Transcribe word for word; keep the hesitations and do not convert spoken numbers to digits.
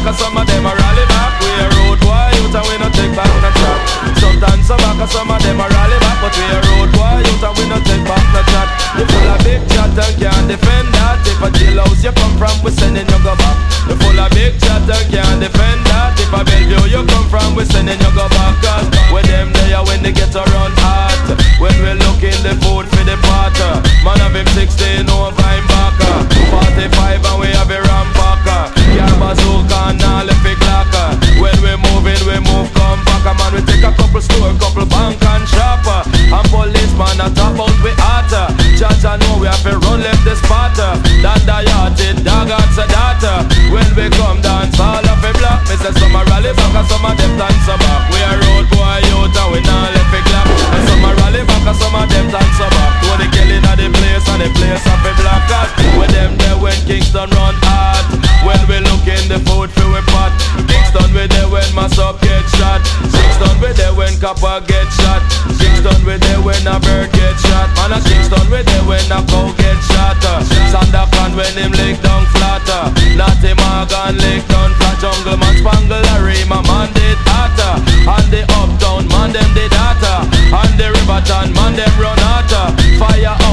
and some of them a rally back. We a road boy youth and we no take back no chat. Sometimes some back and some of them a rally back, but we a road boy youth and we no take back no chat. You full of big chat and can't defend that. If a jailhouse you come from, we sending you go back. You full of big chat and can't defend that. If a Bellevue you come from, we sending you go back. Cause when them there when they get around hot, when we looking the food for the potter, man have him sixteen over him backer, forty-five and we have a rampacker. Yeah, bazooka and all the big locker. When we moving, we move come back. Man, we take a couple store, couple bank and shopper. And policeman a top out we hotter. Judge I know we have to run left the spotter. Dan the yachted, dog answer data. When we come dance all of a block, me say some a rally back and some of them dance back. We a road boy youth and we not left a clap. And some a rally back and some of them dance back. Tony killing at the place and the place of a black cat. With them there when Kingston run hard. When we look in the food for we pot. Kingston we there when mass up get shot. Kingston we there when copper get shot. Kingston we there when a bird get shot. Man a Kingston we there when a cow get shot. Sandakan when him lick down flatter. Natty Morgan lick down flat. Jungle man spangle a my man did hotter. And the uptown man them did hotter. And the Riverton man them run hotter. Fire